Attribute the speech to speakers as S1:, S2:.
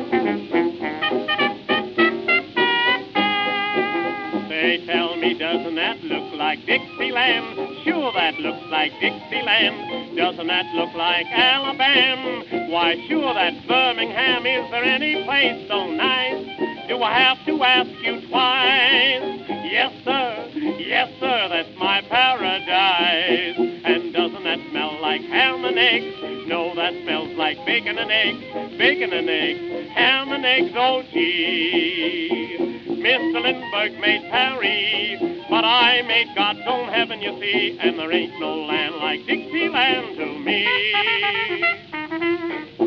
S1: They tell me, doesn't that look like Dixieland? Sure, that looks like Dixieland. Doesn't that look like Alabama? Why, sure, that's Birmingham. Is there any place so nice? Do I have to ask you twice? Yes, sir, that's my paradise. And doesn't that smell like ham and eggs? No, that smells like bacon and eggs, ham and eggs, oh gee. Mr. Lindbergh made Paris, but I made God's own heaven, you see, and there ain't no land like Dixieland to me.